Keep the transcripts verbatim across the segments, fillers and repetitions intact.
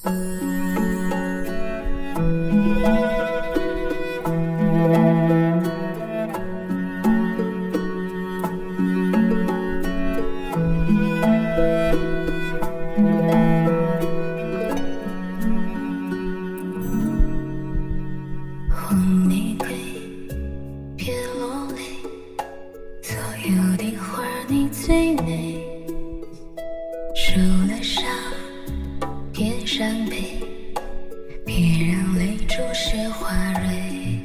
红玫瑰，别落泪，所有的花你最美。受了伤，别伤悲，别让泪注湿花蕊。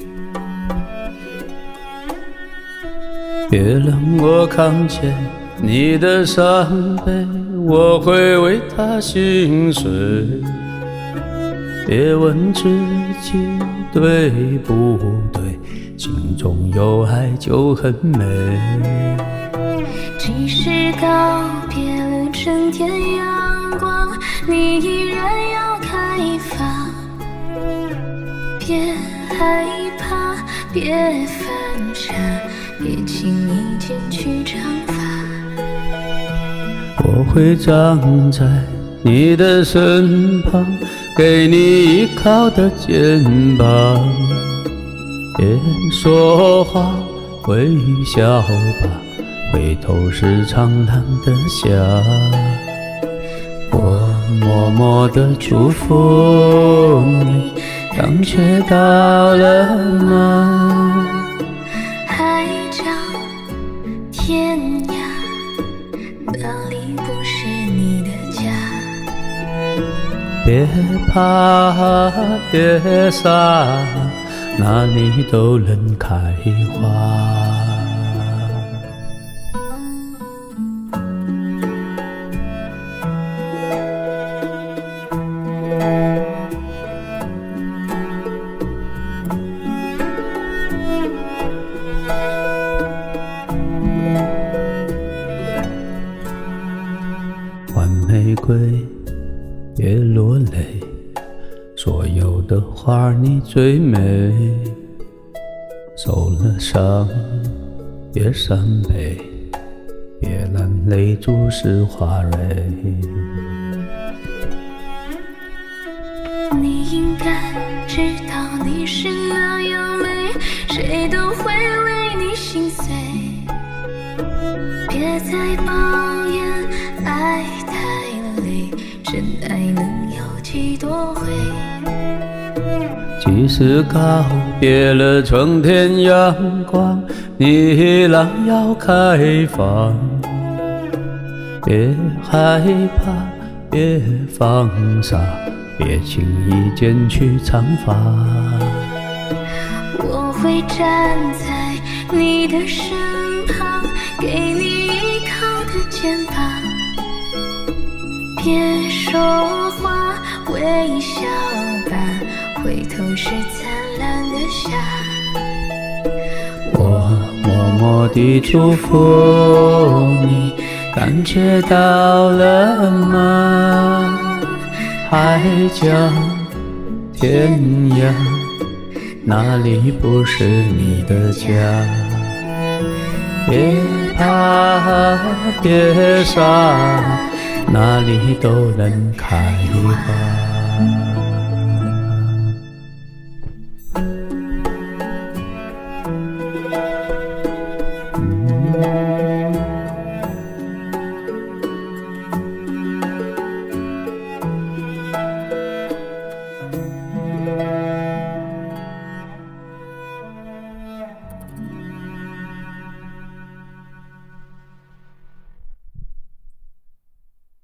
别让我看见你的伤悲，我会为他心碎。别问自己对不对，心中有爱就很美。 即使告别了春天阳光，你依然要开放。别害怕，别犯傻，别轻易剪去长发。 我会站在你的身旁，给你依靠的肩膀。别说话，微笑吧，回头是苍凉的夏。我默默地祝福你，感觉到了吗？ 海角天涯，哪里不是你的家？ 别怕，别傻，哪里都能开花。换玫瑰，别落泪，所有的花你最美。受了伤，别伤悲，别让泪注湿花蕊。 你应该知道你是那样美，谁都会为你心碎。别再抱怨爱太累，真爱能有几多回？ 即使告别了春天阳光，你依然要开放。别害怕，别放傻，别轻易剪去长发。 我会站在你的身旁，给你依靠的肩膀。别说话，微笑吧，回头是灿烂的夏。 我默默地祝福你，感觉到了吗？海角天涯，哪里不是你的家？别怕，别傻，哪里都能开花。